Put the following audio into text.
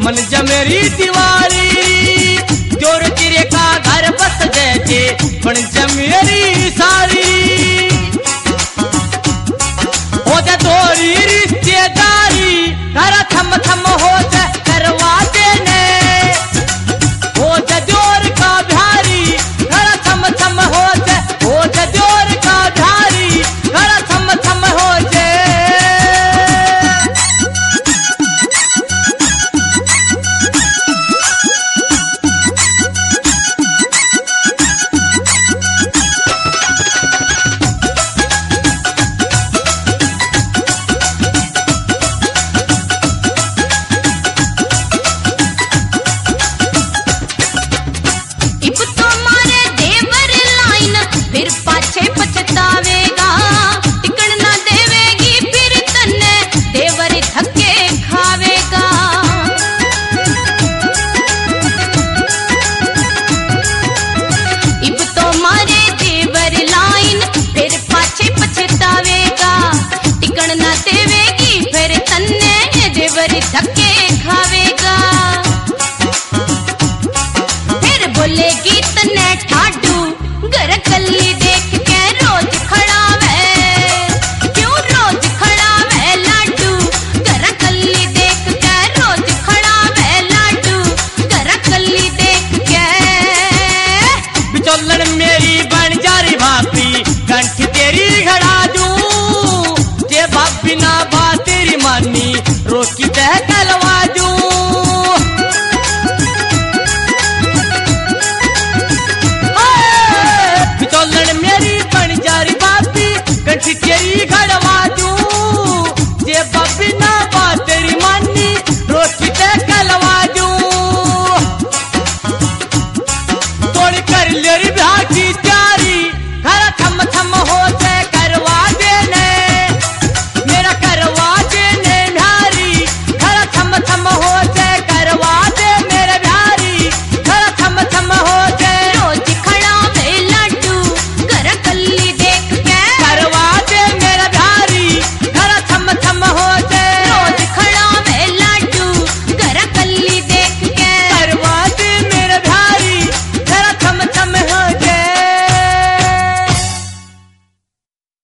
मन जमेरी दिवाली जोर तेरे का घर बस जैसे बन जमेरी सारी हो जा तोरी रिश्तेदारी घर थम थम हो जा करवा देने हो जा जोर का भारी घर थम थम हो जा जोर का भारी घर थम थम हो जा धक्के खावेगा फिर बोलेगी तने ठाडू घर कल्ली देख के रोज खड़ा वे क्यों रोज खड़ा वे लाडू घर कल्ली देख के रोज खड़ा वे लाडू घर कल्ली देख के बिचौलन मेरी बन जा रही भाभी कंठ तेरी घड़ा दूं जे भाभी ना बात तेरी मानी रोकी तह कलवा दूं बिचौलन मेरी बन जा रही भाभी कंठी तेरी